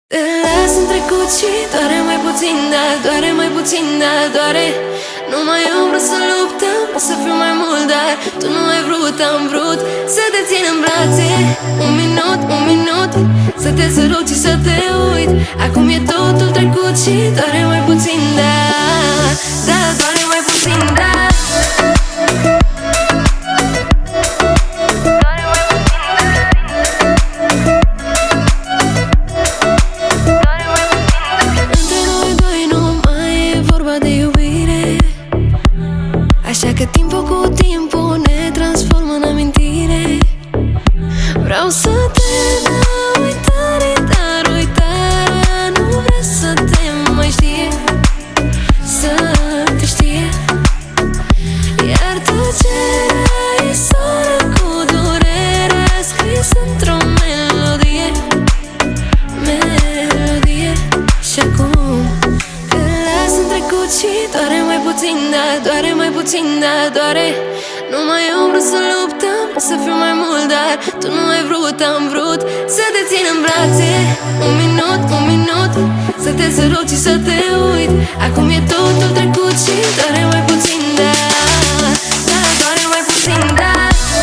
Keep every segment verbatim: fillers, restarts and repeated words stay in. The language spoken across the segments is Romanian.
Te las în trecut și doare mai puțin, dar doare mai puțin, dar doare. Nu mai am vrut să luptăm, o să fiu mai mult, dar tu nu ai vrut, am vrut să te țin în brațe. Un minut, un minut, să te sărut și să te uit. Acum e totul trecut și doare mai puțin, dar, da, doare mai puțin, dar. Așa că timpul cu timpul ne transformă în amintire. Vreau să te dau uitare, dar uitarea nu vrea să te mai știe, să te știe. Iar tăcerea e soră cu durerea scrisă într-o melodie, melodie. Și acum te las în trecut și doare mai puțin, dar doare mai puțin, dar doare. Nu mai am vrut să luptăm, o să fiu mai mult, dar tu nu ai vrut, am vrut să te țin în brațe. Un minut, un minut, să te sărut și să te uit. Acum e totul trecut și doare mai puțin, dar, da, doare mai puțin, dar.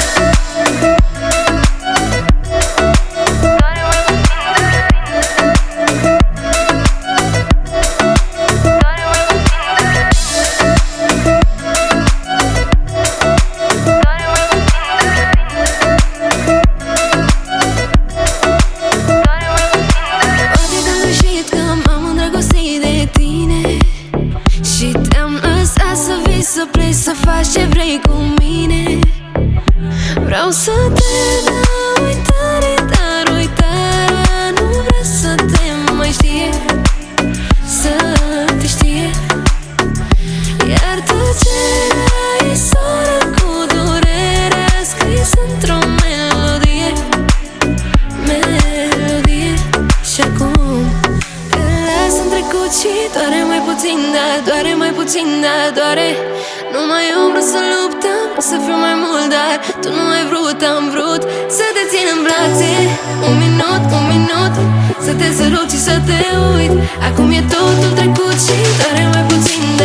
Și te-am lăsat să vii, să pleci, să faci ce vrei cu mine. Vreau să te dau uitare, dar uitarea nu vrea să te mai știe, să te știe. Iar tăcerea e soră cu durerea scrisă într-o melodie, melodie. Și acum te las în trecut și doare mai puțin, dar doare mai puțin, dar doare. Nu mai am vrut să luptăm, o să fiu mai mult, dar tu nu ai vrut, am vrut să te țin în brațe. Un minut, un minut, să te sărut și să te uit. Acum e totul trecut și doare mai puțin,